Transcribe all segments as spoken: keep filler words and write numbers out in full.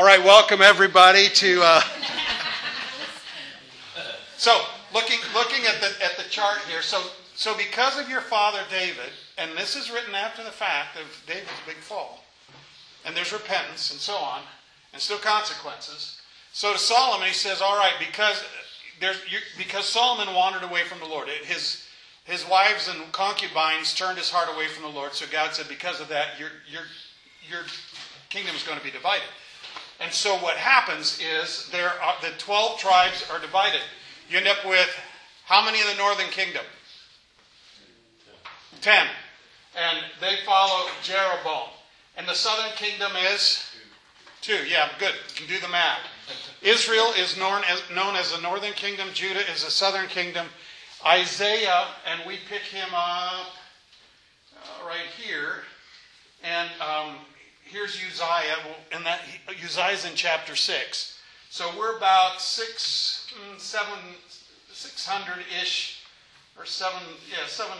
right, welcome everybody to. Uh, so, looking looking at the at the chart here. So, so because of your father David, and this is written after the fact of David's big fall, and there's repentance and so on, and still consequences. So to Solomon, he says, "All right, because there's you, because Solomon wandered away from the Lord. It, his his wives and concubines turned his heart away from the Lord. So God said, because of that, your your your kingdom is going to be divided." And so what happens is there are, the twelve tribes are divided. You end up with how many in the northern kingdom? Ten. And they follow Jeroboam. And the southern kingdom is two. Yeah, good. You can do the math. Israel is known as, known as the northern kingdom. Judah is the southern kingdom. Isaiah, and we pick him up uh, right here. And um, here's Uzziah, and that Uzziah's in chapter six. So we're about six, seven, six hundred ish, or seven, yeah, seven,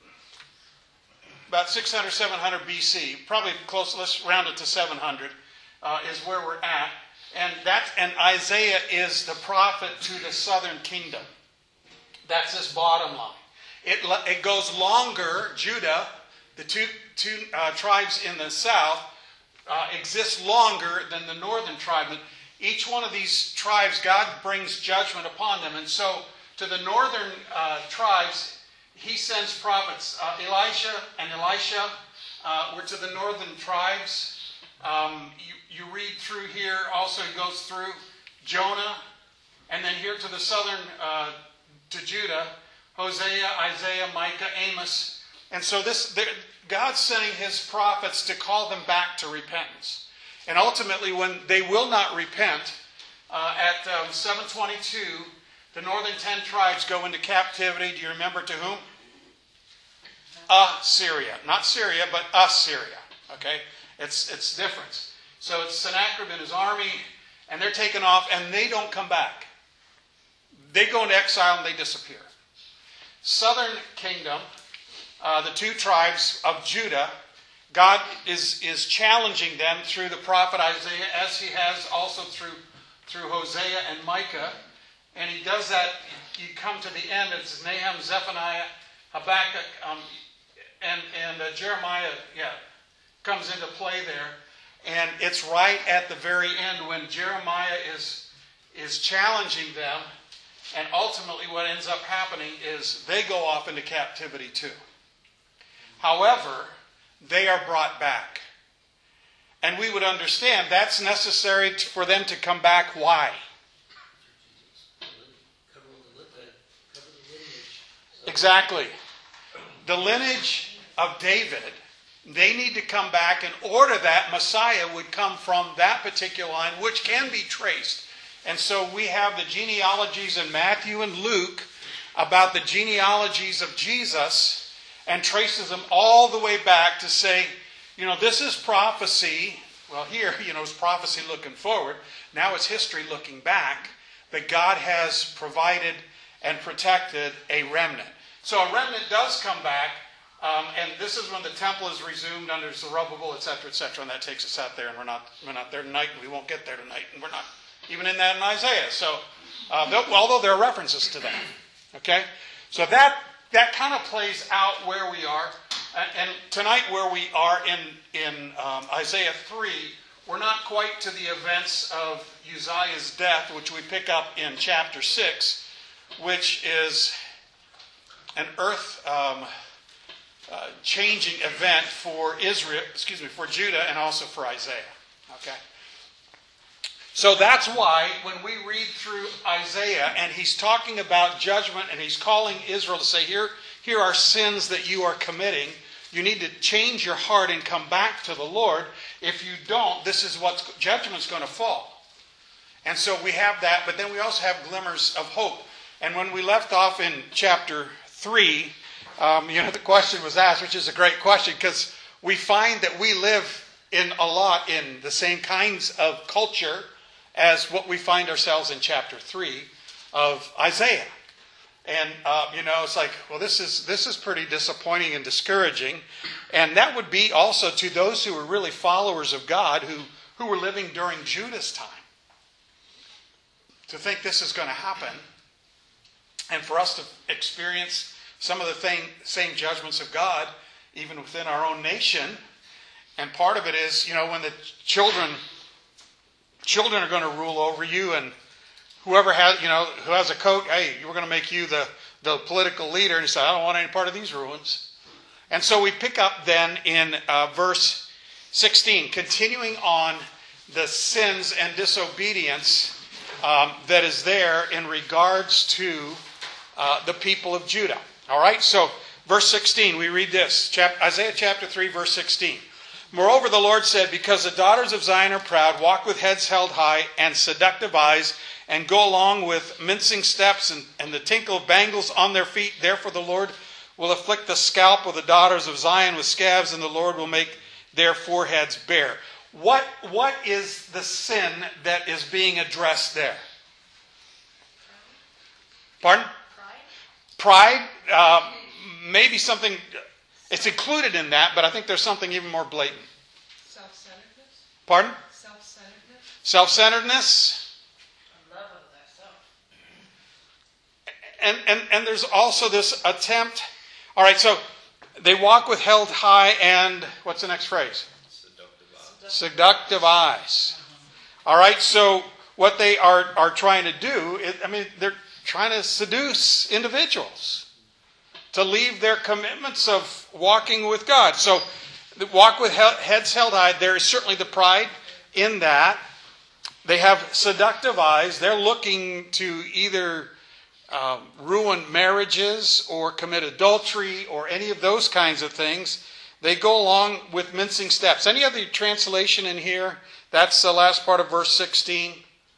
about six hundred, seven hundred B C. Probably close. Let's round it to seven hundred. Uh, is where we're at, and that's and Isaiah is the prophet to the southern kingdom. That's this bottom line. It it goes longer. Judah, the two two uh, tribes in the south. Uh, exists longer than the northern tribe. But each one of these tribes, God brings judgment upon them. And so to the northern uh, tribes, he sends prophets. Uh, Elisha and Elisha uh, were to the northern tribes. Um, you, you read through here, also he goes through Jonah. And then here to the southern, uh, to Judah, Hosea, Isaiah, Micah, Amos. And so this... God's sending his prophets to call them back to repentance. And ultimately, when they will not repent, uh, at um, seven twenty-two, the northern ten tribes go into captivity. Do you remember to whom? Assyria. Not Syria, but Assyria. Okay? It's, it's different. So it's Sennacherib and his army, and they're taken off, and they don't come back. They go into exile, and they disappear. Southern kingdom... Uh, the two tribes of Judah, God is, is challenging them through the prophet Isaiah, as he has also through, through Hosea and Micah. And he does that, you come to the end, it's Nahum, Zephaniah, Habakkuk, um, and, and uh, Jeremiah yeah, comes into play there. And it's right at the very end when Jeremiah is, is challenging them. And ultimately what ends up happening is they go off into captivity too. However, they are brought back. And we would understand that's necessary for them to come back. Why? Exactly. The lineage of David, they need to come back in order that Messiah would come from that particular line, which can be traced. And so we have the genealogies in Matthew and Luke about the genealogies of Jesus, and traces them all the way back to say, you know, this is prophecy. Well, here, you know, it's prophecy looking forward. Now it's history looking back. That God has provided and protected a remnant. So a remnant does come back. Um, and this is when the temple is resumed under Zerubbabel, et cetera, et cetera. And that takes us out there. And we're not we're not there tonight. And we won't get there tonight. And we're not even in that in Isaiah. So, uh, although there are references to that. Okay? So that... That kind of plays out where we are. And tonight where we are in, in um, Isaiah three, we're not quite to the events of Uzziah's death, which we pick up in chapter six, which is an earth um, uh, changing event for Israel, excuse me, for Judah and also for Isaiah. Okay? So that's why when we read through Isaiah and he's talking about judgment and he's calling Israel to say, here, here are sins that you are committing. You need to change your heart and come back to the Lord. If you don't, this is what judgment's going to fall. And so we have that, but then we also have glimmers of hope. And when we left off in chapter three, um, you know, the question was asked, which is a great question, because we find that we live in a lot in the same kinds of culture as what we find ourselves in chapter three of Isaiah. And, uh, you know, it's like, well, this is this is pretty disappointing and discouraging. And that would be also to those who are really followers of God, who, who were living during Judah's time. To think this is going to happen, and for us to experience some of the thing, same judgments of God, even within our own nation. And part of it is, you know, when the children, children are going to rule over you, and whoever has, you know, who has a coat, hey, we're going to make you the, the political leader. And he said, I don't want any part of these ruins. And so we pick up then in uh, verse sixteen, continuing on the sins and disobedience um, that is there in regards to uh, the people of Judah. All right, so verse sixteen, we read this, chap- Isaiah chapter three, verse sixteen. Moreover, the Lord said, because the daughters of Zion are proud, walk with heads held high and seductive eyes, and go along with mincing steps and, and the tinkle of bangles on their feet. Therefore the Lord will afflict the scalp of the daughters of Zion with scabs, and the Lord will make their foreheads bare. What, what is the sin that is being addressed there? Pardon? Pride. Pride. Uh, maybe something, it's included in that, but I think there's something even more blatant. Self-centeredness. Pardon? Self-centeredness. Self-centeredness. Love of thyself. And, and, and there's also this attempt. All right, so they walk with held high and, what's the next phrase? Seductive eyes. Seductive eyes. All right, so what they are, are trying to do, is, I mean, they're trying to seduce individuals to leave their commitments of walking with God. So walk with heads held high. There is certainly the pride in that. They have seductive eyes. They're looking to either uh, ruin marriages or commit adultery or any of those kinds of things. They go along with mincing steps. Any other translation in here? That's the last part of verse sixteen.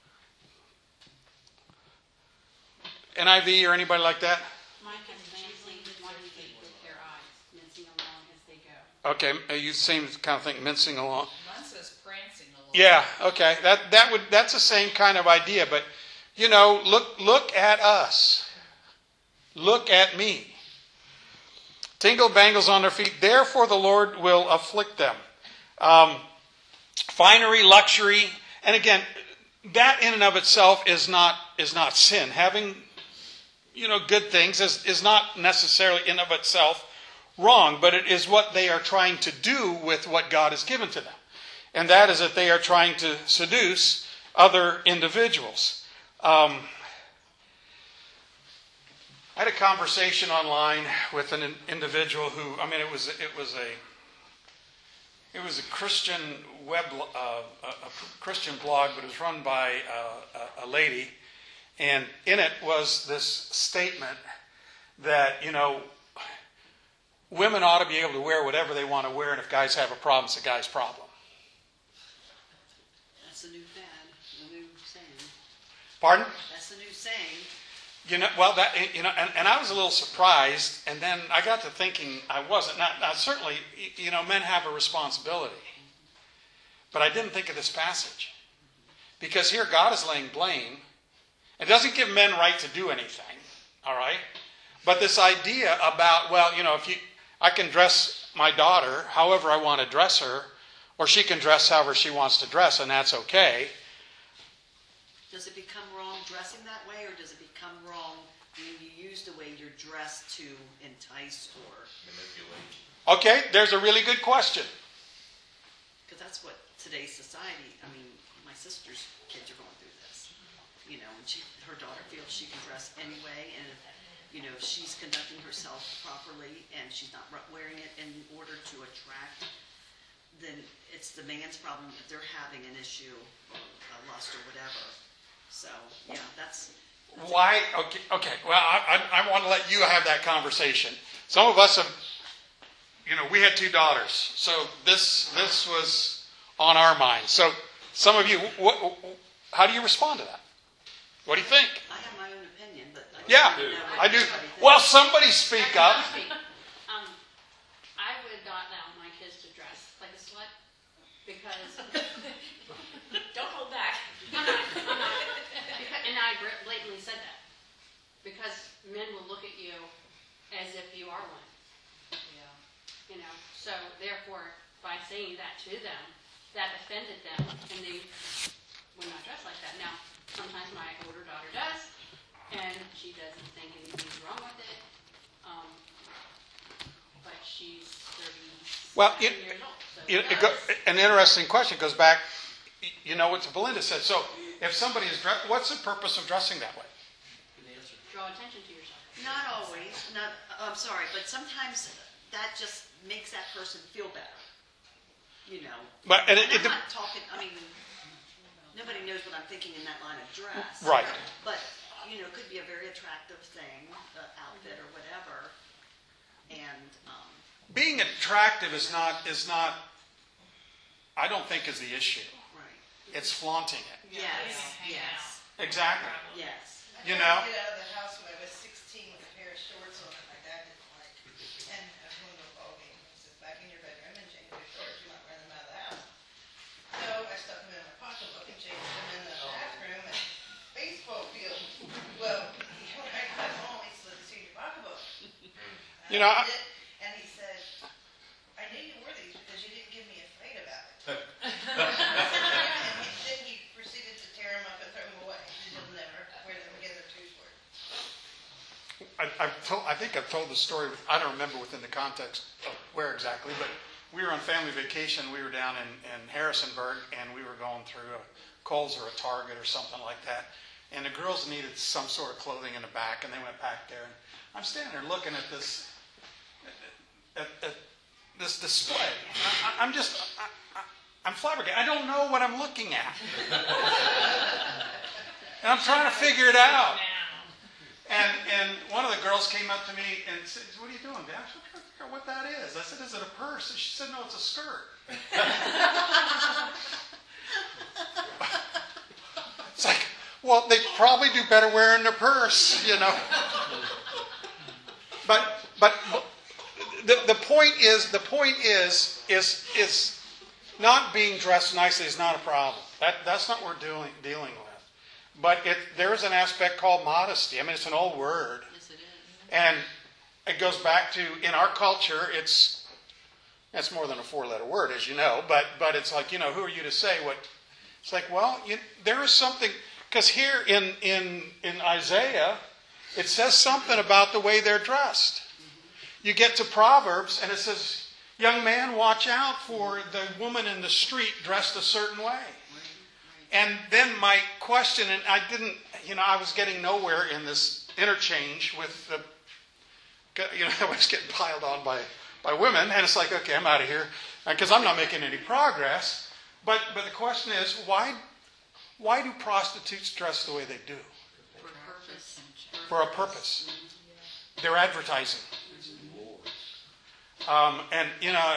N I V or anybody like that? Mine has mincing one feet with their eyes, mincing along as they go. Okay, you seem to kind of think mincing along. Mine says prancing a little. Yeah, okay. That that would that's the same kind of idea, but you know, look look at us. Look at me. Tingle bangles on their feet. Therefore the Lord will afflict them. Um, finery, luxury, and again, that in and of itself is not is not sin. Having, you know, good things is, is not necessarily in of itself wrong, but it is what they are trying to do with what God has given to them. And that is that they are trying to seduce other individuals. Um, I had a conversation online with an individual who, I mean, it was it was a it was a Christian web uh, a, a Christian blog, but it was run by uh, a, a lady, and in it was this statement that, you know, women ought to be able to wear whatever they want to wear, and if guys have a problem, it's a guy's problem. That's a new fad, a new saying. Pardon? That's a new saying. You know, well, that you know, and, and I was a little surprised, and then I got to thinking I wasn't. Now, now, certainly, you know, men have a responsibility, but I didn't think of this passage because here God is laying blame. It doesn't give men right to do anything, all right? But this idea about, well, you know, if you, I can dress my daughter however I want to dress her, or she can dress however she wants to dress, and that's okay. Does it become wrong dressing that way, or does it become wrong when you use the way you're dressed to entice or Manipulate. Okay, there's a really good question. because that's what today's society, I mean, my sister's kids are going through this. You know, and she, her daughter feels she can dress anyway, and if, you know, she's conducting herself properly and she's not wearing it in order to attract, then it's the man's problem if they're having an issue or a lust or whatever. So, yeah, that's... that's Why? Okay, okay. Well, I, I, I want to let you have that conversation. Some of us have, you know, we had two daughters, so this this was on our mind. So, some of you, what, how do you respond to that? What do you think? I have my own opinion, but... I Yeah, don't know what I do. everybody thinks. Well, somebody speak up. Um, I would not allow my kids to dress like a slut because don't hold back. I'm not, I'm not. Because, and I blatantly said that because men will look at you as if you are one. Yeah. You know, so therefore, by saying that to them, that offended them, and they were not dressed like that. Now, sometimes my older daughter does, and she doesn't think anything's wrong with it, um, but she's Well, thirty-seven it- years old. So It, it go, an interesting question goes back, you know, what Belinda said. So if somebody is dressed, what's the purpose of dressing that way? draw attention to yourself. Not always, not, I'm sorry, but sometimes that just makes that person feel better, you know. But and it, And it, I'm not talking, I mean, nobody knows what I'm thinking in that line of dress. Right. But, you know, it could be a very attractive thing, uh, outfit or whatever, and, um, being attractive is not is not. I don't think is the issue. right. It's flaunting it. Yes, yes, Exactly. yes. I You tried know? to get out of the house when I was sixteen with a pair of shorts on that my dad didn't like. And I was going to a ball game. He says, back in your bedroom and change your shorts. You're not wearing them out of the house. So I stuck them in my pocketbook and changed them in the bathroom at baseball field. Well, when I got home, he said, "See your pocketbook." You know, I- I did, and he said, "I knew you wore these because you didn't give me a fight about it." And he, then he proceeded to tear them up and throw them away. He didn't never wear them again. They're too short. I, I've told, I think I've told the story. I don't remember within the context of where exactly, but we were on family vacation. We were down in, in Harrisonburg, and we were going through a Kohl's or a Target or something like that. And the girls needed some sort of clothing in the back, and they went back there. And I'm standing there looking at this at, at this display. I, I, I'm just I, I, I'm flabbergasted. I don't know what I'm looking at, and I'm trying to figure it out. And and one of the girls came up to me and said, "What are you doing, Dad?" I said, "I'm trying to figure out what that is." I said, "Is it a purse?" And she said, "No, it's a skirt." It's like, well, they probably do better wearing their purse, you know. But but the the point is the point is is is not being dressed nicely is not a problem. That that's not what we're dealing dealing with. But it, there is an aspect called modesty. I mean, it's an old word. Yes, it is. And it goes back to, in our culture, it's it's more than a four-letter word, as you know. But but it's like, you know, who are you to say what? It's like, well, you, there is something, because here in, in, in Isaiah, it says something about the way they're dressed. You get to Proverbs, and it says, young man, watch out for the woman in the street dressed a certain way. And then my question, and I didn't, you know, I was getting nowhere in this interchange with the, you know, I was getting piled on by, by women, and it's like, okay, I'm out of here, because I'm not making any progress. But but the question is, why why do prostitutes dress the way they do? For a purpose. For a purpose. They're advertising. Um, and, you know,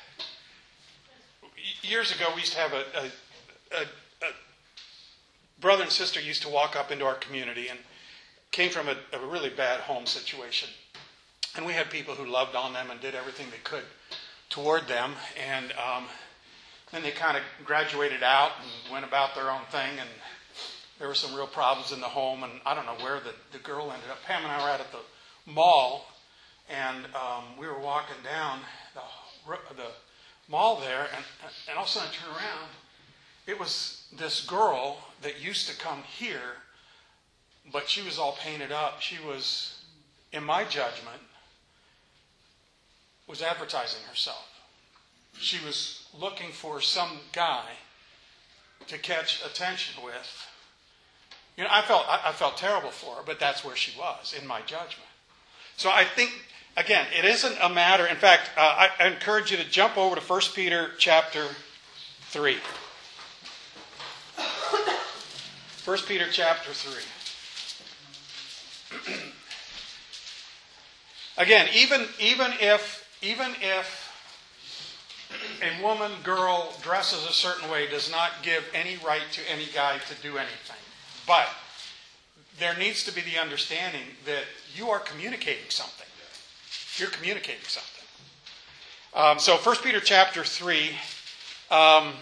years ago we used to have a, a, a brother and sister used to walk up into our community and came from a, a really bad home situation. And we had people who loved on them and did everything they could toward them. And um, then they kind of graduated out and went about their own thing. And there were some real problems in the home. And I don't know where the, the girl ended up. Pam and I were out at the mall. And um, we were walking down the, the mall there. And, and all of a sudden I turned around. It was this girl that used to come here, but she was all painted up. She was, in my judgment, was advertising herself. She was looking for some guy to catch attention with. You know, I felt I, I felt terrible for her, but that's where she was, in my judgment. So I think, again, it isn't a matter. In fact, uh, I, I encourage you to jump over to First Peter chapter three. First Peter chapter three. Again, even even if even if a woman, girl dresses a certain way does not give any right to any guy to do anything. But there needs to be the understanding that you are communicating something. You're communicating something. Um, so First Peter chapter three. Um,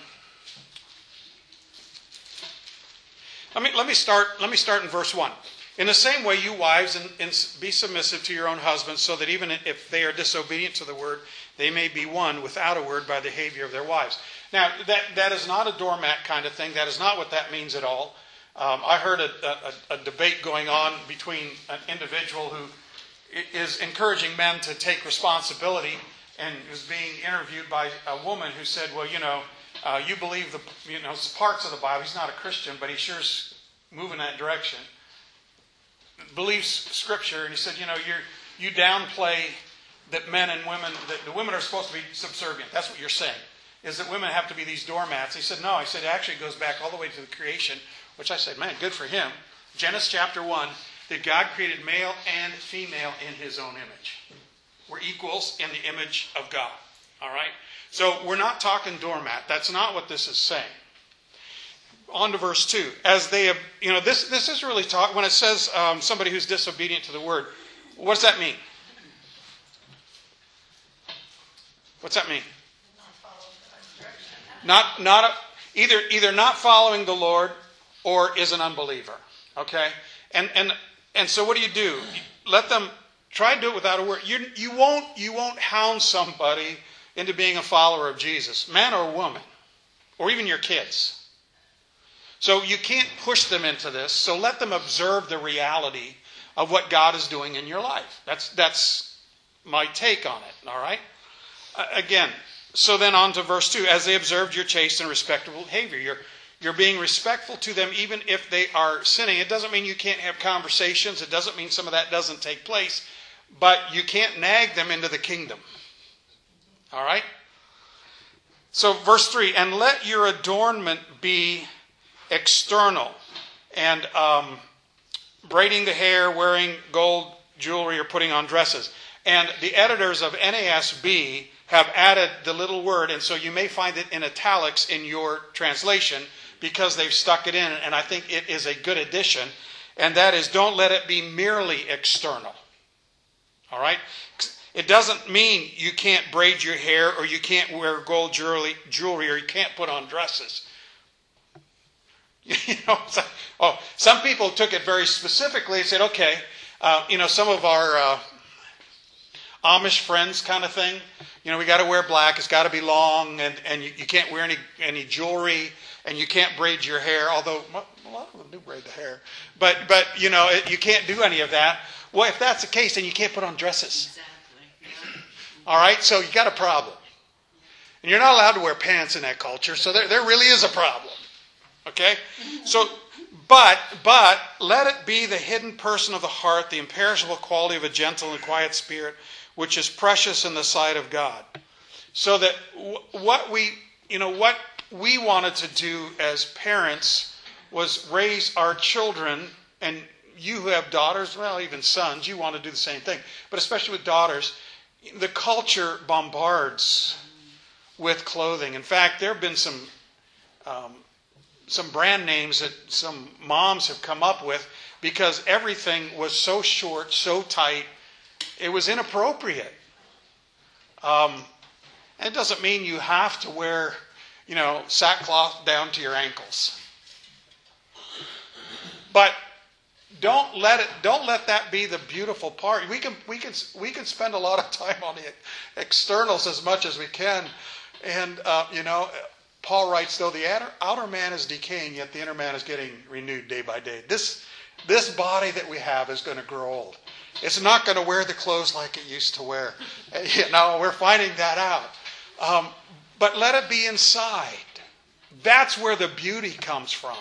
Let me, let me start. Let me start in verse one. In the same way, you wives, and, and be submissive to your own husbands, so that even if they are disobedient to the word, they may be won without a word by the behavior of their wives. Now, that, that is not a doormat kind of thing. That is not what that means at all. Um, I heard a, a, a debate going on between an individual who is encouraging men to take responsibility and was being interviewed by a woman who said, well, you know, uh, you believe the you know parts of the Bible. He's not a Christian, but he sure's moving that direction. Believes Scripture, and he said, you know, you're, you downplay that men and women, that the women are supposed to be subservient. That's what you're saying, is that women have to be these doormats. He said, no. I said, it actually goes back all the way to the creation, which I said, man, good for him. Genesis chapter one, that God created male and female in His own image. We're equals in the image of God. All right? So we're not talking doormat. That's not what this is saying. On to verse two. As they have, you know, this, this is really talk, when it says um, somebody who's disobedient to the word, what does that mean? What's that mean? Not, not a, either, either not following the Lord or is an unbeliever. Okay? And, and, and so what do you do? Let them try to do it without a word. You, you won't, you won't hound somebody into being a follower of Jesus, man or woman, or even your kids. So you can't push them into this. So let them observe the reality of what God is doing in your life. That's that's my take on it. All right. Uh, again, so then on to verse two. As they observed your chaste and respectable behavior, you're you're being respectful to them even if they are sinning. It doesn't mean you can't have conversations. It doesn't mean some of that doesn't take place, but you can't nag them into the kingdom. All right. So verse three, and let your adornment be external, and um, braiding the hair, wearing gold jewelry, or putting on dresses. And the editors of N A S B have added the little word, and so you may find it in italics in your translation because they've stuck it in, and I think it is a good addition, and that is, don't let it be merely external. All right? It doesn't mean you can't braid your hair, or you can't wear gold jewelry, jewelry or you can't put on dresses. You know, oh, some people took it very specifically and said, okay, uh, you know, some of our uh, Amish friends kind of thing, you know, we got to wear black, it's got to be long, and, and you, you can't wear any, any jewelry, and you can't braid your hair, although a lot of them do braid the hair. But, but you know, it, you can't do any of that. Well, if that's the case, then you can't put on dresses. Exactly. Yeah. All right, so you got a problem. And you're not allowed to wear pants in that culture, so there, there really is a problem. Okay? So, but, but, let it be the hidden person of the heart, the imperishable quality of a gentle and quiet spirit, which is precious in the sight of God. So that w- what we, you know, what we wanted to do as parents was raise our children, and you who have daughters, well, even sons, you want to do the same thing. But especially with daughters, the culture bombards with clothing. In fact, there have been some... Um, some brand names that some moms have come up with because everything was so short, so tight, it was inappropriate. Um, and it doesn't mean you have to wear, you know, sackcloth down to your ankles. But don't let it. Don't let that be the beautiful part. We can we can we can spend a lot of time on the externals as much as we can, and uh, you know. Paul writes, though the outer, outer man is decaying, yet the inner man is getting renewed day by day. This, this body that we have is going to grow old. It's not going to wear the clothes like it used to wear. You know, we're finding that out. Um, but let it be inside. That's where the beauty comes from.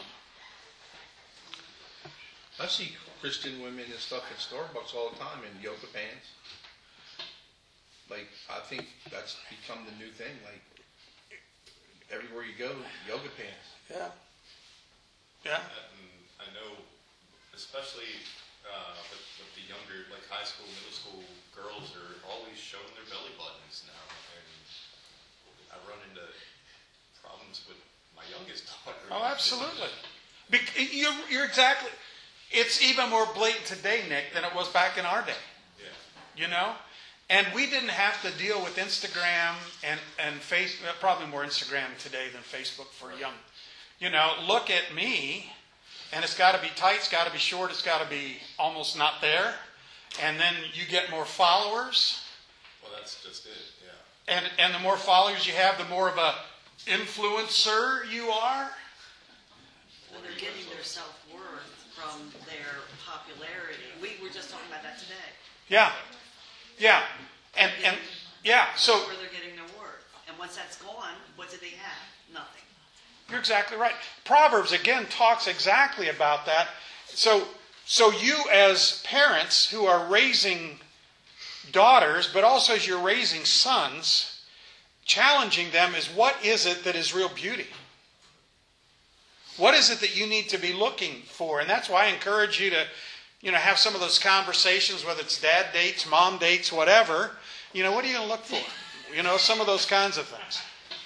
I see Christian women and stuff at Starbucks all the time in yoga pants. Like, I think that's become the new thing. Like, everywhere you go, yoga pants. Yeah. Yeah. And I know, especially uh, with, with the younger, like high school, middle school girls are always showing their belly buttons now. And I run into problems with my youngest daughter. Oh, absolutely. Be- you're, you're exactly... It's even more blatant today, Nick, than it was back in our day. Yeah. You know? And we didn't have to deal with Instagram and, and face, probably more Instagram today than Facebook for young. You know, look at me, and it's got to be tight, it's got to be short, it's got to be almost not there. And then you get more followers. Well, that's just it, yeah. And and the more followers you have, the more of a influencer you are. Well, they're getting their self-worth from their popularity. We were just talking about that today. Yeah, yeah, and and yeah. So That's where they're getting their worth. And once that's gone, what do they have? Nothing. you're exactly right. Proverbs again talks exactly about that. So so you as parents who are raising daughters, but also as you're raising sons, challenging them is, what is it that is real beauty? What is it that you need to be looking for? And that's why I encourage you to, you know, have some of those conversations, whether it's dad dates, mom dates, whatever. You know, what are you going to look for? You know, some of those kinds of things.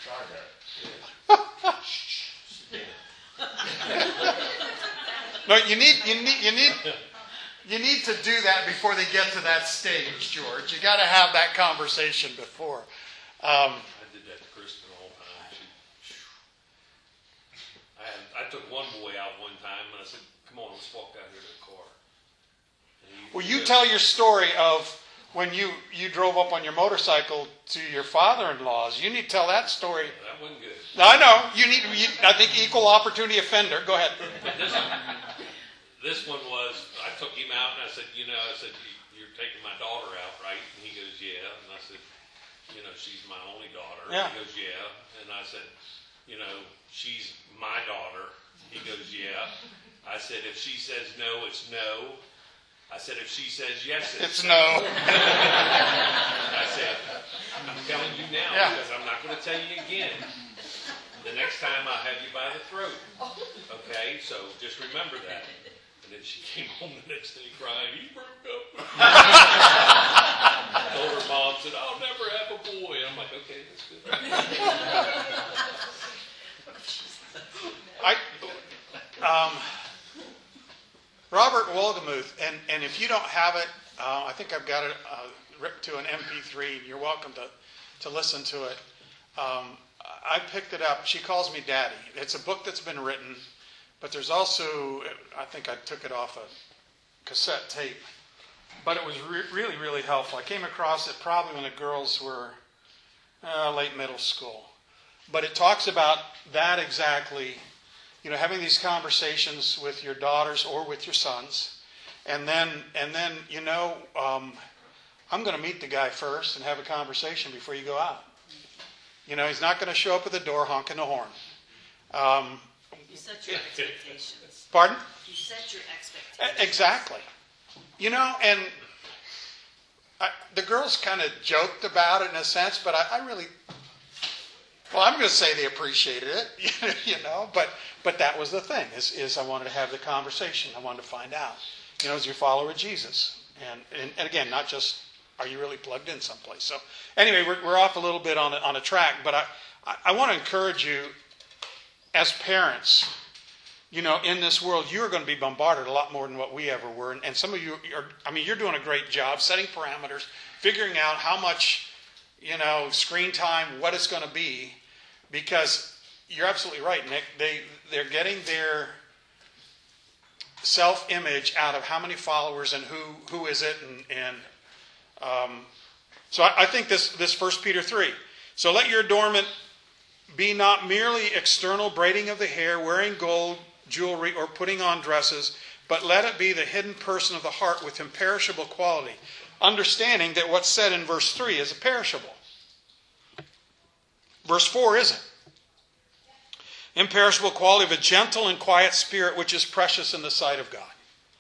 No, you need, you need, you need, you need to do that before they get to that stage, George. You got to have that conversation before. Um, I did that to Kristen all the time. She, I, had, I took one boy out one time and I said, "Come on, let's walk out here to the car." And he, well, you tell your story of when you, you drove up on your motorcycle to your father-in-law's. You need to tell that story. That wasn't good. I know. You need. You, I think equal opportunity offender. Go ahead. This, this one was, I took him out and I said, you know, I said, "You're taking my daughter out, right?" And he goes, "Yeah." And I said, "You know, she's my only daughter." Yeah. He goes, "Yeah." And I said, "You know, she's my daughter." He goes, "Yeah." I said, "If she says no, it's no." I said, "If she says yes, it's, It's no. I said, "I'm telling you now, Yeah. because I'm not going to tell you again. The next time I'll have you by the throat. Okay, so just remember that." And then she came home the next day crying, "He broke up." I told her mom, said, "I'll never have a boy." I'm like, "Okay, that's good." I, um, Robert Wolgemuth, and, and if you don't have it, uh, I think I've got it uh, ripped to an M P three. You're welcome to, to listen to it. Um, I picked it up. She Calls Me Daddy. It's a book that's been written, but there's also, I think I took it off a cassette tape, but it was re- really, really helpful. I came across it probably when the girls were uh, late middle school. But it talks about that exactly, you know, having these conversations with your daughters or with your sons. And then, and then you know, um, I'm going to meet the guy first and have a conversation before you go out. You know, he's not going to show up at the door honking the horn. Um, You set your expectations. pardon? You set your E- expectations. Exactly. You know, and I, the girls kind of joked about it in a sense, but I, I really, well, I'm going to say they appreciated it, you know, but but that was the thing, is, is I wanted to have the conversation. I wanted to find out, you know, is your follower of Jesus? And, and, and again, not just, are you really plugged in someplace? So anyway, we're, we're off a little bit on a, on a track, but I, I, I want to encourage you as parents, you know, in this world, you're going to be bombarded a lot more than what we ever were. And, and some of you are, I mean, you're doing a great job setting parameters, figuring out how much, you know, screen time, what it's going to be, because you're absolutely right, Nick. They, they're getting their self-image out of how many followers and who, who is it. And, and um, so I, I think this, this First Peter three. So let your adornment be not merely external braiding of the hair, wearing gold, jewelry, or putting on dresses, but let it be the hidden person of the heart with imperishable quality, understanding that what's said in verse three is perishable. Verse four isn't. Imperishable quality of a gentle and quiet spirit, which is precious in the sight of God.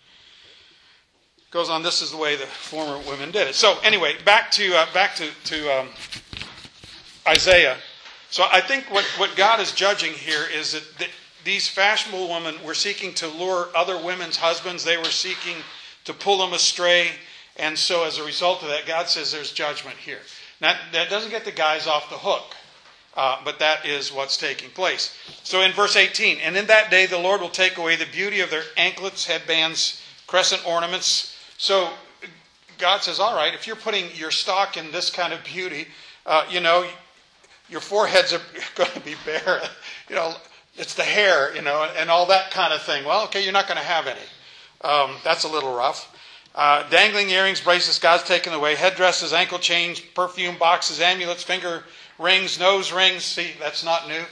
Goes on, this is the way the former women did it. So anyway, back to uh, back to, to um, Isaiah. So I think what, what God is judging here is that the, these fashionable women were seeking to lure other women's husbands. They were seeking to pull them astray. And so as a result of that, God says there's judgment here. Now, that doesn't get the guys off the hook. Uh, but that is what's taking place. So in verse eighteen, and in that day the Lord will take away the beauty of their anklets, headbands, crescent ornaments. So God says, all right, if you're putting your stock in this kind of beauty, uh, you know, your foreheads are going to be bare. You know, it's the hair, you know, and all that kind of thing. Well, okay, you're not going to have any. Um, that's a little rough. Uh, dangling earrings, bracelets, God's taken away. Headdresses, ankle chains, perfume boxes, amulets, finger rings, nose rings. See, that's not new.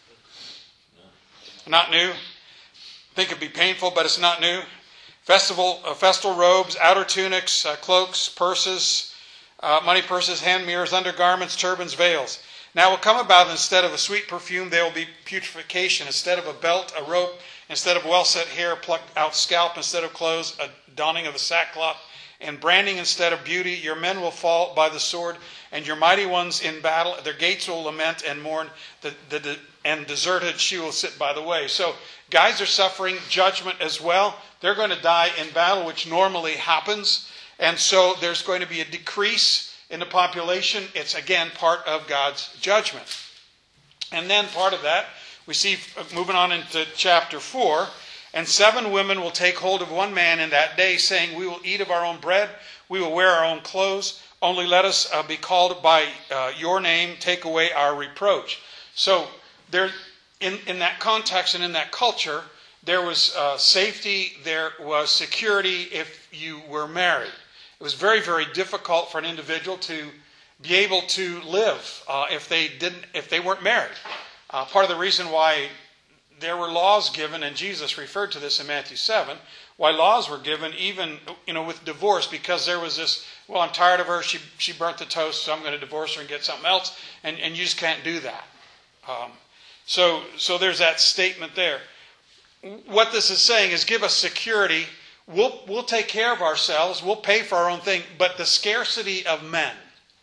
Not new. Think it'd be painful, but it's not new. Festival, uh, festal robes, outer tunics, uh, cloaks, purses, uh, money purses, hand mirrors, undergarments, turbans, veils. Now it will come about instead of a sweet perfume, there will be putrefaction. Instead of a belt, a rope. Instead of well-set hair, plucked out scalp. Instead of clothes, a donning of the sackcloth. And branding instead of beauty. Your men will fall by the sword, and your mighty ones in battle. Their gates will lament and mourn, the, the, the, and deserted she will sit by the way. So guys are suffering judgment as well. They're going to die in battle, which normally happens. And so there's going to be a decrease in the population. It's, again, part of God's judgment. And then part of that, we see, moving on into chapter four, and seven women will take hold of one man in that day, saying, we will eat of our own bread, we will wear our own clothes, only let us uh, be called by uh, your name, take away our reproach. So there, in, in that context and in that culture, there was uh, safety, there was security if you were married. It was very, very difficult for an individual to be able to live uh, if they didn't, if they weren't married. Uh, part of the reason why there were laws given, and Jesus referred to this in Matthew seven, why laws were given even, you know, with divorce, because there was this, well, I'm tired of her, she she burnt the toast, so I'm going to divorce her and get something else, and, and you just can't do that. Um, so, so there's that statement there. What this is saying is give us security. We'll, we'll take care of ourselves. We'll pay for our own thing. But the scarcity of men,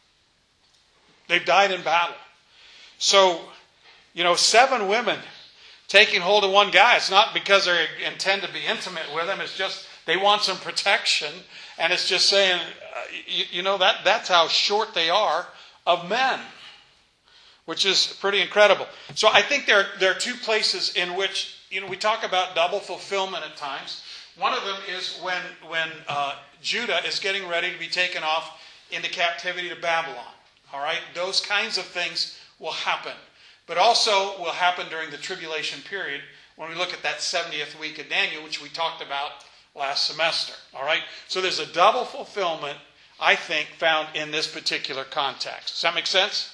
they've died in battle. So, you know, seven women taking hold of one guy. It's not because they intend to be intimate with him. It's just they want some protection. And it's just saying, uh, you, you know, that that's how short they are of men, which is pretty incredible. So I think there, there are two places in which, you know, we talk about double fulfillment at times. One of them is when, when uh, Judah is getting ready to be taken off into captivity to Babylon. All right? Those kinds of things will happen. But also will happen during the tribulation period when we look at that seventieth week of Daniel, which we talked about last semester. All right? So there's a double fulfillment, I think, found in this particular context. Does that make sense?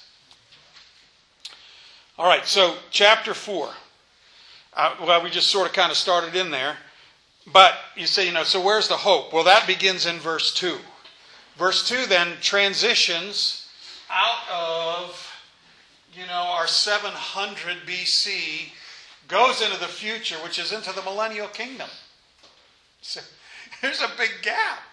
All right, so chapter four. Uh, well, we just sort of kind of started in there. But you say, you know, so where's the hope? Well, that begins in verse two. Verse two then transitions out of, you know, our seven hundred B C, goes into the future, which is into the millennial kingdom. So there's a big gap.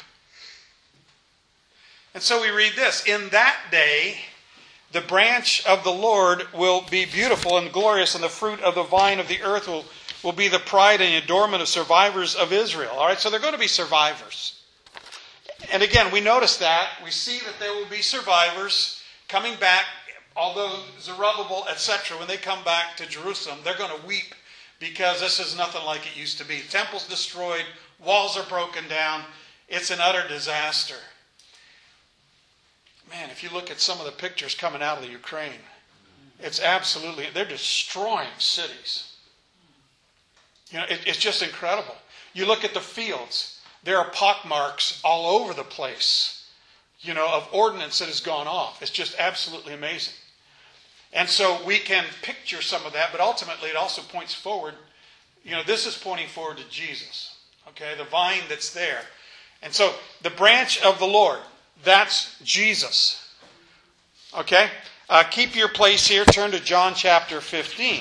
And so we read this, in that day, the branch of the Lord will be beautiful and glorious, and the fruit of the vine of the earth will, will be the pride and adornment of survivors of Israel. All right, so they're going to be survivors. And again, we notice that. We see that there will be survivors coming back, although Zerubbabel, et cetera, when they come back to Jerusalem, they're going to weep because this is nothing like it used to be. Temples destroyed, walls are broken down. It's an utter disaster. Man, if you look at some of the pictures coming out of the Ukraine, it's absolutely, they're destroying cities. You know, it, it's just incredible. You look at the fields, there are pockmarks all over the place, you know, of ordnance that has gone off. It's just absolutely amazing. And so we can picture some of that, but ultimately it also points forward. You know, this is pointing forward to Jesus, okay, the vine that's there. And so the branch of the Lord, that's Jesus. Okay? Uh, keep your place here. Turn to John chapter fifteen.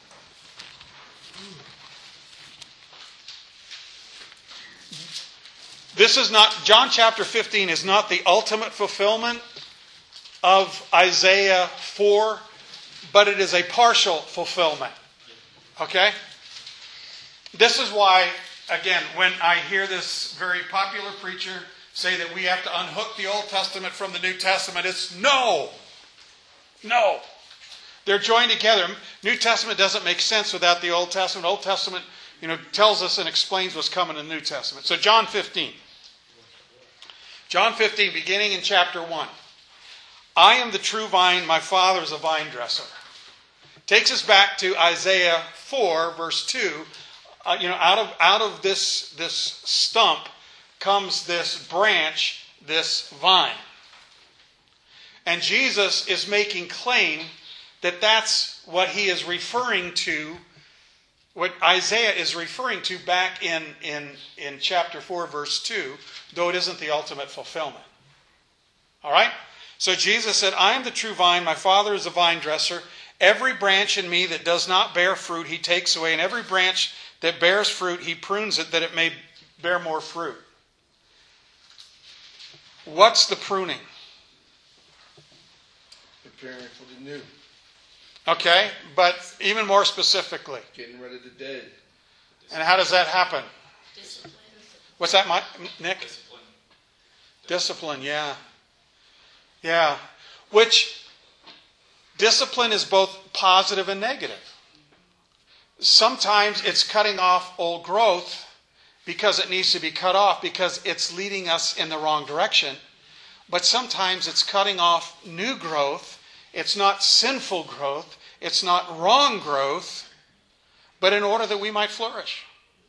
This is not, John chapter fifteen is not the ultimate fulfillment of Isaiah four, but it is a partial fulfillment. Okay? This is why, again, when I hear this very popular preacher say that we have to unhook the Old Testament from the New Testament, it's no. No. They're joined together. New Testament doesn't make sense without the Old Testament. Old Testament, you know, tells us and explains what's coming in the New Testament. So John fifteen. John fifteen, beginning in chapter one. I am the true vine, my Father is a vine dresser. Takes us back to Isaiah four, verse two. Uh, you know, out of out of this this stump comes this branch, this vine. And Jesus is making claim that that's what he is referring to, what Isaiah is referring to back in, in, in chapter four, verse two, though it isn't the ultimate fulfillment. All right? So Jesus said, I am the true vine, my Father is a vine dresser. Every branch in me that does not bear fruit, he takes away. And every branch that bears fruit, he prunes it that it may bear more fruit. What's the pruning? Preparing for the new. Okay, but even more specifically. Getting rid of the dead. And how does that happen? Discipline. What's that, Mike? Nick? Discipline. Discipline, yeah. Yeah. Which, discipline is both positive and negative. Sometimes it's cutting off old growth because it needs to be cut off because it's leading us in the wrong direction. But sometimes it's cutting off new growth. It's not sinful growth. It's not wrong growth, but in order that we might flourish.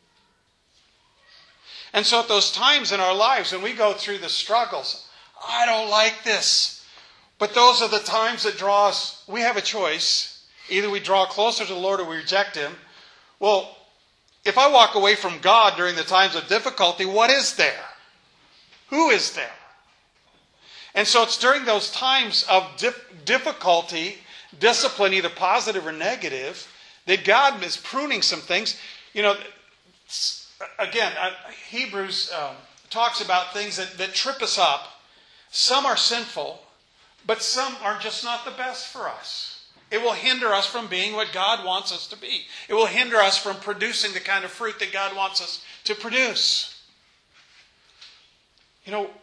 And so at those times in our lives when we go through the struggles, I don't like this. But those are the times that draw us. We have a choice. Either we draw closer to the Lord or we reject Him. Well, if I walk away from God during the times of difficulty, what is there? Who is there? And so it's during those times of dif- difficulty, discipline, either positive or negative, that God is pruning some things. You know, again, Hebrews um, talks about things that, that trip us up. Some are sinful, but some are just not the best for us. It will hinder us from being what God wants us to be. It will hinder us from producing the kind of fruit that God wants us to produce. You know,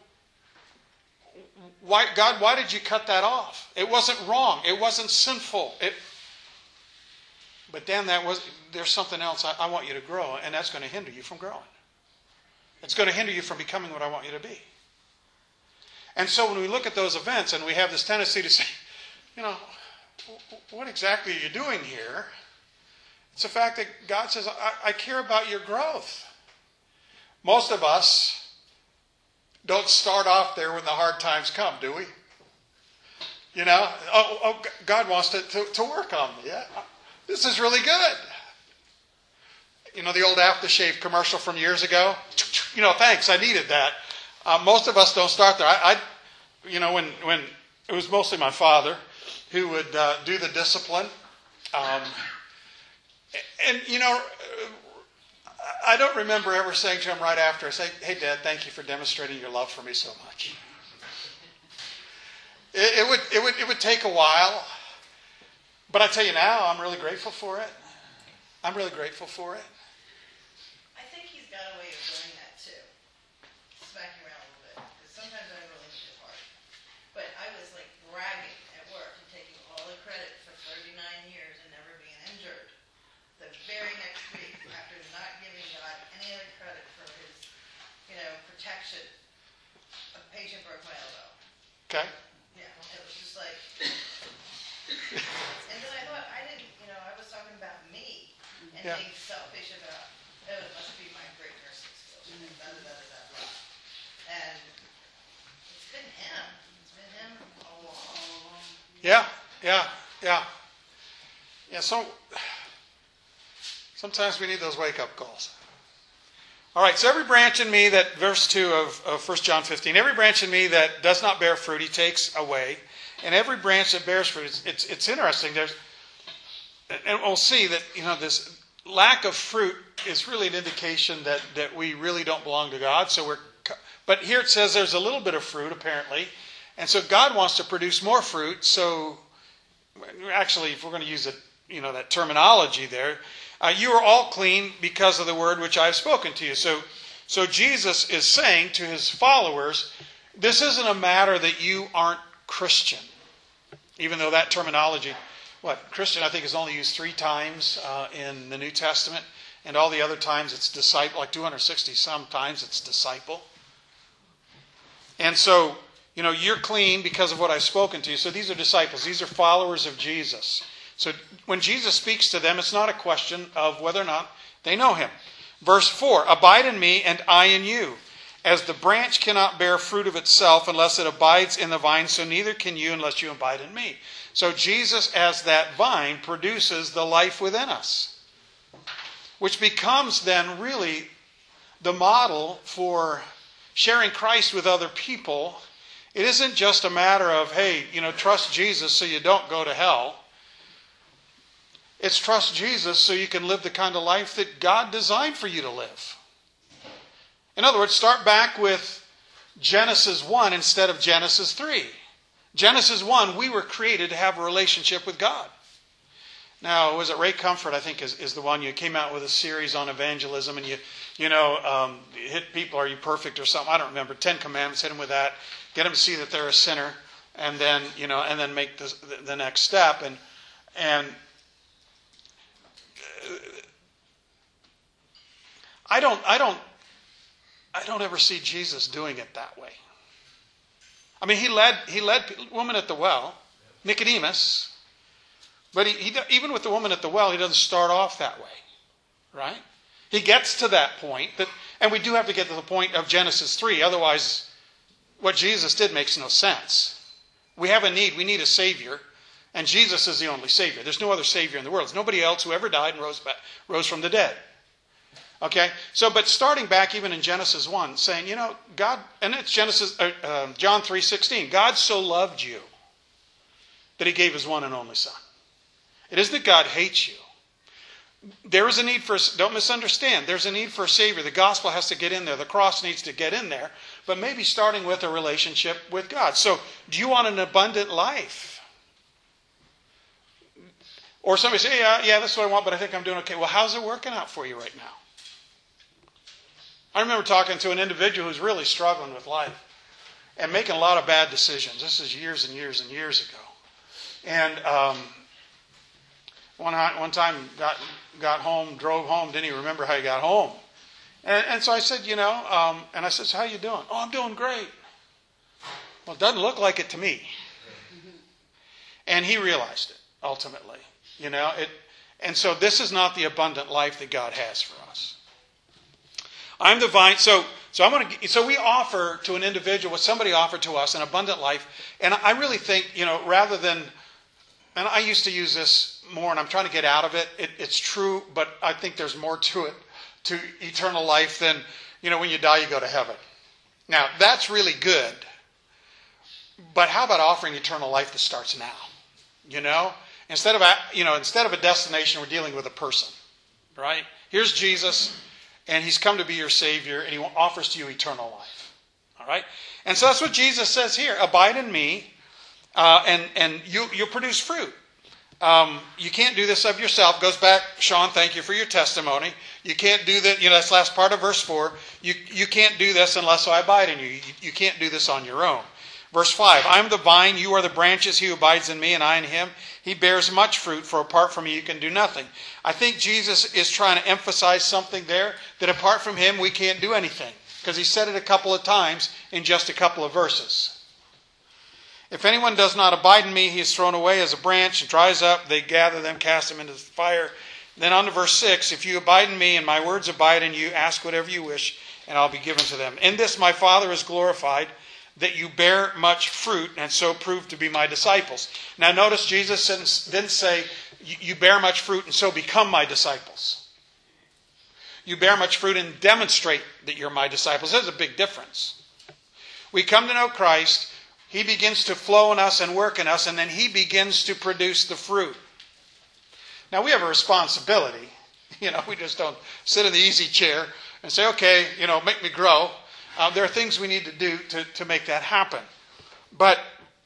why, God, why did you cut that off? It wasn't wrong. It wasn't sinful. It, but then that was, there's something else I, I want you to grow, and that's going to hinder you from growing. It's going to hinder you from becoming what I want you to be. And so when we look at those events and we have this tendency to say, you know, what exactly are you doing here? It's the fact that God says, I, I care about your growth. Most of us don't start off there when the hard times come, do we? You know, oh, oh God wants to, to, to work on me. Yeah, this is really good. You know, the old aftershave commercial from years ago? You know, thanks, I needed that. Uh, most of us don't start there. I, I you know, when, when it was mostly my father who would uh, do the discipline. Um, and, you know, I don't remember ever saying to him right after, I say, hey, Dad, thank you for demonstrating your love for me so much. It, it would it would it would take a while, but I tell you now, I'm really grateful for it. I'm really grateful for it. I think he's got a way of doing that too. Smack you around a little bit, because sometimes I really hit it hard. But I was like bragging at work and taking all the credit for thirty-nine years and never being injured. The very next week, after not giving God any other credit for his, you know, protection, a patient broke my elbow. Okay? Yeah, it was just like, and then I thought, I didn't, you know, I was talking about me and Yeah. being selfish about, oh, it must be my great nursing skills, and da da da da da. And it's been him. It's been him all along. Yeah, yeah, yeah. Yeah, so sometimes we need those wake-up calls. All right, so every branch in me that, verse two of, of First John fifteen, every branch in me that does not bear fruit, he takes away. And every branch that bears fruit, it's, it's, it's interesting. There's, and we'll see that, you know, this lack of fruit is really an indication that, that we really don't belong to God. So we're, but here it says there's a little bit of fruit, apparently. And so God wants to produce more fruit. So actually, if we're going to use it, you know, that terminology there, uh, you are all clean because of the word which I have spoken to you. So, so Jesus is saying to his followers, this isn't a matter that you aren't Christian. Even though that terminology, what, Christian I think is only used three times uh, in the New Testament. And all the other times it's disciple, like two hundred sixty some times it's disciple. And so, you know, you're clean because of what I've spoken to you. So these are disciples. These are followers of Jesus. So when Jesus speaks to them, it's not a question of whether or not they know him. Verse four, abide in me and I in you. As the branch cannot bear fruit of itself unless it abides in the vine, so neither can you unless you abide in me. So Jesus, as that vine, produces the life within us, which becomes then really the model for sharing Christ with other people. It isn't just a matter of, hey, you know, trust Jesus so you don't go to hell. It's trust Jesus so you can live the kind of life that God designed for you to live. In other words, start back with Genesis one instead of Genesis three. Genesis one, we were created to have a relationship with God. Now, was it Ray Comfort, I think, is, is the one you came out with a series on evangelism, and you, you know, um, hit people, are you perfect or something? I don't remember. Ten Commandments, hit them with that. Get them to see that they're a sinner, and then, you know, and then make the, the next step. And, and I don't, I don't, I don't ever see Jesus doing it that way. I mean, he led, he led woman at the well, Nicodemus. But he, he, even with the woman at the well, he doesn't start off that way, right? He gets to that point, that, and we do have to get to the point of Genesis three. Otherwise, what Jesus did makes no sense. We have a need. We need a Savior, and Jesus is the only Savior. There's no other Savior in the world. There's nobody else who ever died and rose back, rose from the dead. Okay? So, but starting back even in Genesis one, saying, you know, God, and it's Genesis, uh, uh, John three sixteen, God so loved you that he gave his one and only Son. It isn't that God hates you. There is a need for, don't misunderstand, there's a need for a Savior. The gospel has to get in there. The cross needs to get in there. But maybe starting with a relationship with God. So, do you want an abundant life? Or somebody say, yeah, yeah, that's what I want, but I think I'm doing okay. Well, how's it working out for you right now? I remember talking to an individual who's really struggling with life and making a lot of bad decisions. This is years and years and years ago. And um, one, one time got got home, drove home, didn't even remember how he got home. And, and so I said, you know, um, and I said, so how you doing? Oh, I'm doing great. Well, it doesn't look like it to me. And he realized it, ultimately. You know, it. And so this is not the abundant life that God has for us. I'm the vine. So, so I'm going to. So we offer to an individual what somebody offered to us, an abundant life. And I really think, you know, rather than, and I used to use this more, and I'm trying to get out of it. it. It's true, but I think there's more to it, to eternal life than, you know, when you die, you go to heaven. Now, that's really good. But how about offering eternal life that starts now? You know, instead of a, you know, instead of a destination, we're dealing with a person, right? Here's Jesus. And he's come to be your Savior, and he offers to you eternal life. All right? And so that's what Jesus says here. Abide in me, uh, and, and you, you'll produce fruit. Um, you can't do this of yourself. Goes back, Sean, thank you for your testimony. You can't do that. You know, that's last part of verse four. You, you can't do this unless I abide in you. you. You can't do this on your own. Verse five, I am the vine, you are the branches, he who abides in me, and I in him. He bears much fruit, for apart from me you can do nothing. I think Jesus is trying to emphasize something there, that apart from him we can't do anything. Because he said it a couple of times in just a couple of verses. If anyone does not abide in me, he is thrown away as a branch and dries up. They gather them, cast them into the fire. Then on to verse six, if you abide in me and my words abide in you, ask whatever you wish, and I'll be given to them. In this my Father is glorified, that you bear much fruit, and so prove to be my disciples. Now notice Jesus didn't say, you bear much fruit and so become my disciples. You bear much fruit and demonstrate that you're my disciples. There's a big difference. We come to know Christ, he begins to flow in us and work in us, and then he begins to produce the fruit. Now we have a responsibility. You know, we just don't sit in the easy chair and say, okay, you know, make me grow. Uh, there are things we need to do to, to make that happen. But,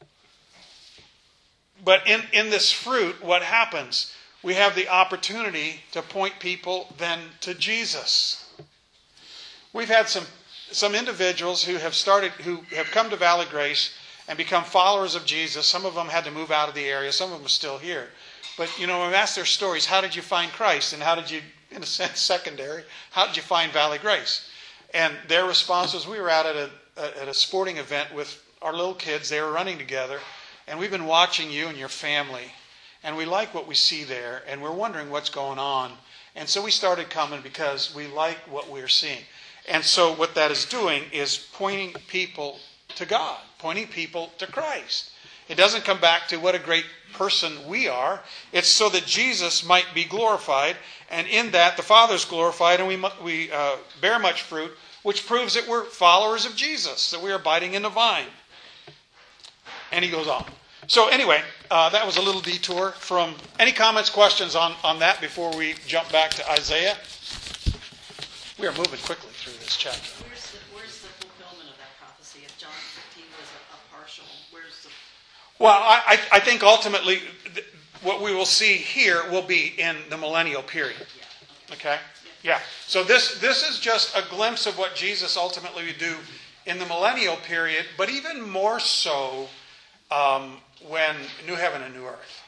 but in, in this fruit, what happens? We have the opportunity to point people then to Jesus. We've had some, some individuals who have started, who have come to Valley Grace and become followers of Jesus. Some of them had to move out of the area. Some of them are still here. But, you know, when we ask their stories, how did you find Christ? And how did you, in a sense, secondary, how did you find Valley Grace? And their response was, we were out at a, at a sporting event with our little kids. They were running together. And we've been watching you and your family. And we like what we see there. And we're wondering what's going on. And so we started coming because we like what we're seeing. And so what that is doing is pointing people to God, pointing people to Christ. It doesn't come back to what a great person we are. It's so that Jesus might be glorified, and in that the Father's glorified, and we we uh, bear much fruit, which proves that we're followers of Jesus, that we are abiding in the vine. And he goes on. So anyway, uh, that was a little detour from... Any comments, questions on, on that before we jump back to Isaiah? We are moving quickly through this chapter. Where's the, where's the fulfillment of that prophecy? If John fifteen was a, a partial, where's the... Well, I, I I think ultimately th- what we will see here will be in the millennial period. Yeah, Okay? Yeah. So this this is just a glimpse of what Jesus ultimately would do in the millennial period, but even more so um, when New Heaven and New Earth.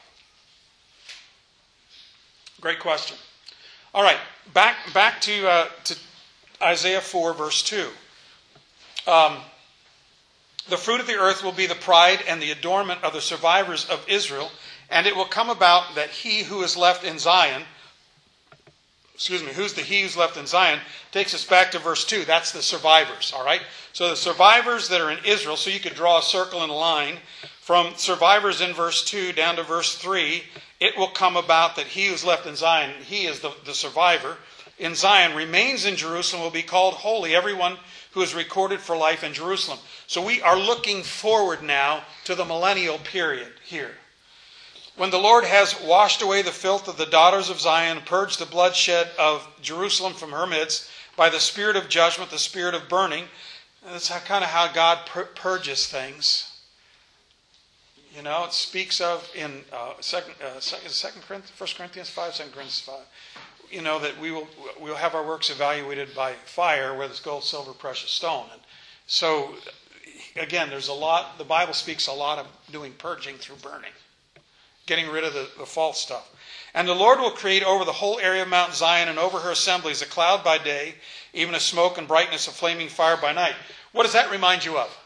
Great question. All right, back back to uh, to Isaiah four, verse two. Um, the fruit of the earth will be the pride and the adornment of the survivors of Israel, and it will come about that he who is left in Zion, excuse me, who's the he who's left in Zion, takes us back to verse two. That's the survivors, all right? So the survivors that are in Israel, so you could draw a circle and a line from survivors in verse two down to verse three. It will come about that he who's left in Zion, he is the, the survivor, in Zion remains in Jerusalem, will be called holy, everyone who is recorded for life in Jerusalem. So we are looking forward now to the millennial period here. When the Lord has washed away the filth of the daughters of Zion, purged the bloodshed of Jerusalem from her midst, by the spirit of judgment, the spirit of burning. That's how, kind of how God pur- purges things. You know, it speaks of in uh, second, uh, second, second Corinthians, First Corinthians five, Second Corinthians five. You know that we will we will have our works evaluated by fire, whether it's gold, silver, precious stone. And so, again, there's a lot. The Bible speaks a lot of doing purging through burning, getting rid of the, the false stuff. And the Lord will create over the whole area of Mount Zion and over her assemblies a cloud by day, even a smoke and brightness of flaming fire by night. What does that remind you of?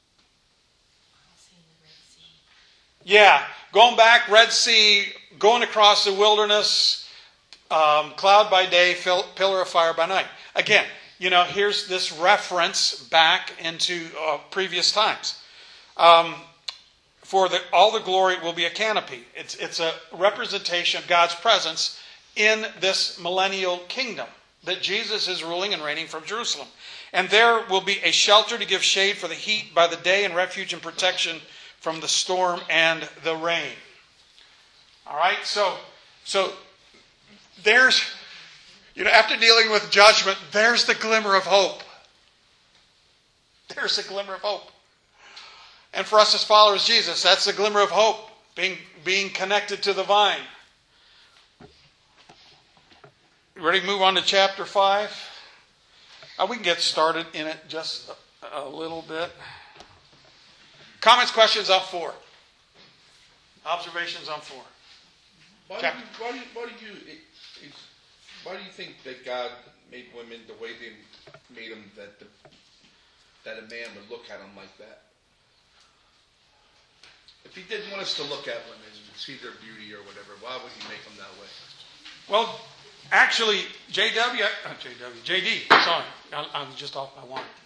Yeah, going back, Red Sea, going across the wilderness, um, cloud by day, fil- pillar of fire by night. Again, you know, here's this reference back into uh, previous times. Um, for the, all the glory will be a canopy. It's, it's a representation of God's presence in this millennial kingdom that Jesus is ruling and reigning from Jerusalem. And there will be a shelter to give shade for the heat by the day and refuge and protection from the storm and the rain. All right, so so there's, you know, after dealing with judgment, there's the glimmer of hope. There's the glimmer of hope. And for us as followers of Jesus, that's the glimmer of hope, being being connected to the vine. Ready to move on to chapter five? Uh, we can get started in it just a, a little bit. Comments, questions on four. Observations on four. Why do you, why do you, why do you, it, it's, why do you think that God made women the way they made them, that the, that a man would look at them like that? If he didn't want us to look at women and see their beauty or whatever, why would he make them that way? Well, actually, J W, uh, J W, J D, sorry, I, I'm just off my one.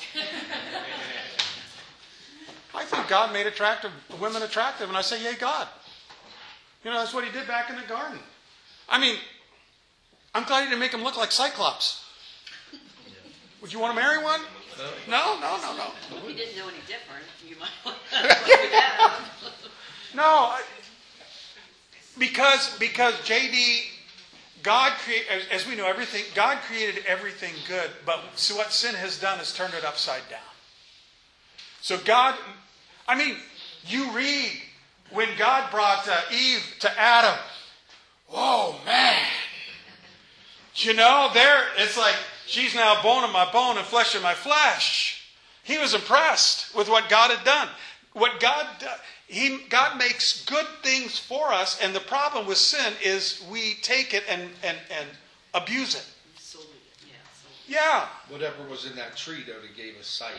I think God made attractive women attractive, and I say, yay, God. You know, that's what he did back in the garden. I mean, I'm glad he didn't make them look like Cyclops. Would you want to marry one? No, no, no, no. If you didn't know any different, you might want to. No, I, because because J D, God created, as, as we know, everything. God created everything good, but so what sin has done is turned it upside down. So God, I mean, you read when God brought uh, Eve to Adam. Whoa, man! You know, there it's like she's now bone of my bone and flesh of my flesh. He was impressed with what God had done. What God he God makes good things for us, and the problem with sin is we take it and and, and abuse it. Yeah. Whatever was in that tree, though, that gave us sight.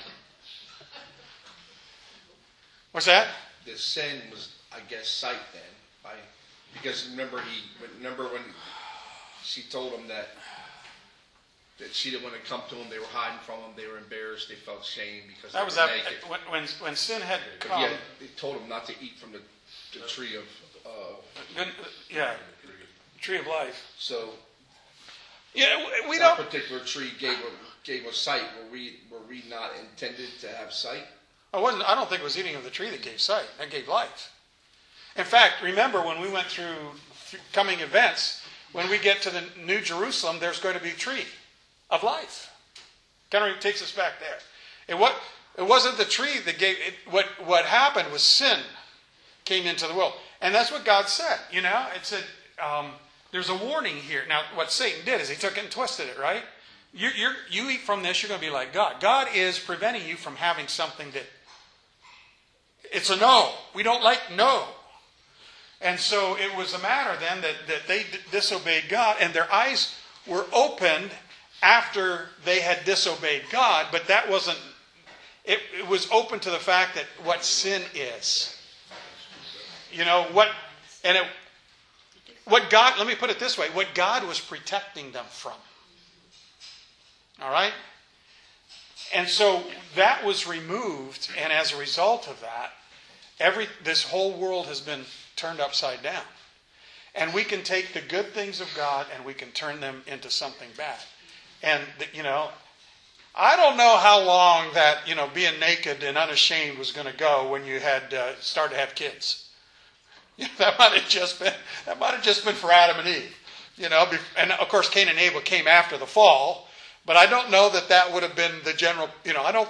What's that? The sin was, I guess, sight then. By, because remember he, remember when she told him that that she didn't want to come to them. They were hiding from them. They were embarrassed. They felt shame because That they was were that, naked. when, when, when sin had But come. yet, they told them not to eat from the, the tree of. Uh, Good- Yeah, tree of life. so Yeah, we that don't. particular tree gave a gave us sight. Were we were we not intended to have sight? I wasn't. I don't think it was eating of the tree that gave sight. That gave life. In fact, remember when we went through coming events. When we get to the New Jerusalem, there's going to be a tree of life. Kind of takes us back there. It what it wasn't the tree that gave it. What what happened was sin came into the world, and that's what God said. You know, it said um, there's a warning here. Now, what Satan did is he took it and twisted it. Right? You you're, you eat from this, you're going to be like God. God is preventing you from having something that it's a no. We don't like no. And so it was a matter then that, that they d- disobeyed God, and their eyes were opened after they had disobeyed God, but that wasn't, it, it was open to the fact that what sin is. You know, what, and it, what God, let me put it this way, what God was protecting them from. All right? And so that was removed, and as a result of that, every this whole world has been turned upside down. And we can take the good things of God and we can turn them into something bad. And, you know, I don't know how long that, you know, being naked and unashamed was going to go when you had uh, started to have kids. You know, that might have just been, that might have just been for Adam and Eve. You know, and of course Cain and Abel came after the fall. But I don't know that that would have been the general, you know, I don't,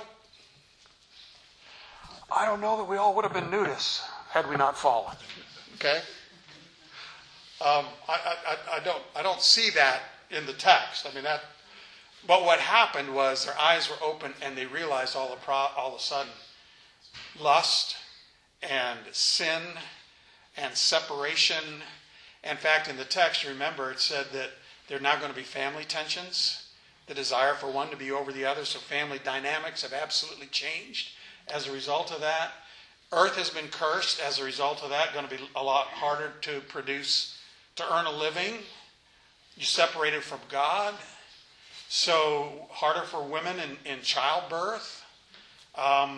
I don't know that we all would have been nudists had we not fallen. Okay? Um, I, I, I don't I don't see that in the text. I mean that. But what happened was their eyes were open and they realized all the pro, all of a sudden lust and sin and separation. In fact, in the text, remember it said that there are now going to be family tensions, the desire for one to be over the other. So family dynamics have absolutely changed as a result of that. Earth has been cursed as a result of that. Going to be a lot harder to produce, to earn a living. You're separated from God. So harder for women in, in childbirth. Um,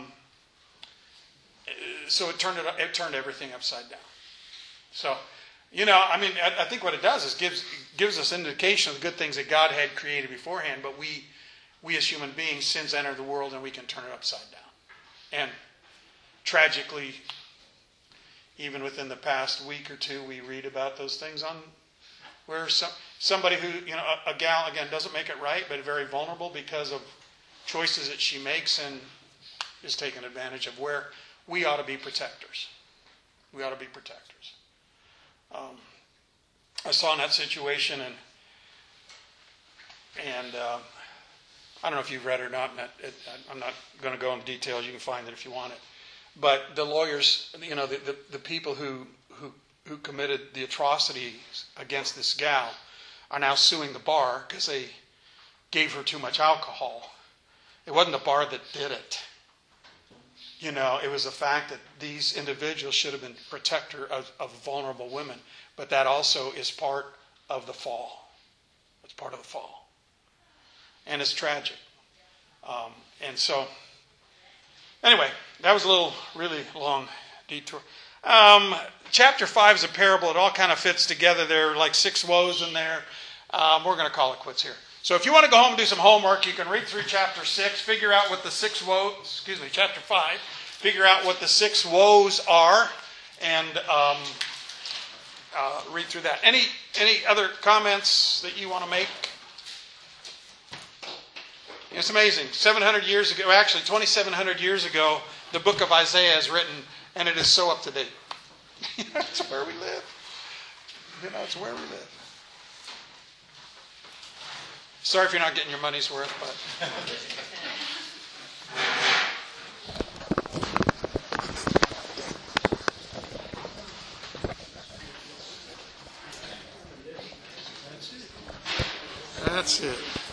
so it turned it, it turned everything upside down. So, you know, I mean, I, I think what it does is gives gives us indication of the good things that God had created beforehand. But we, we as human beings, sins enter the world and we can turn it upside down. And tragically, even within the past week or two, we read about those things on where some, somebody who, you know, a, a gal, again, doesn't make it right, but very vulnerable because of choices that she makes and is taken advantage of, where we ought to be protectors. We ought to be protectors. Um, I saw in that situation, and and uh, I don't know if you've read it or not, and it, I'm not going to go into details. You can find it if you want it. But the lawyers, you know, the, the, the people who, who who committed the atrocities against this gal are now suing the bar because they gave her too much alcohol. It wasn't the bar that did it. You know, it was the fact that these individuals should have been protector of, of vulnerable women. But that also is part of the fall. It's part of the fall. And it's tragic. Um, and so, anyway, that was a little, really long detour. Um, chapter five is a parable. It all kind of fits together. There are like six woes in there. Um, we're going to call it quits here. So if you want to go home and do some homework, you can read through chapter six, figure out what the six woes, excuse me, chapter five, figure out what the six woes are, and um, uh, read through that. Any any other comments that you want to make? It's amazing. seven hundred years ago, actually twenty-seven hundred years ago, the book of Isaiah is written, and it is so up to date. It's where we live. You know, it's where we live. Sorry if you're not getting your money's worth, but... That's it.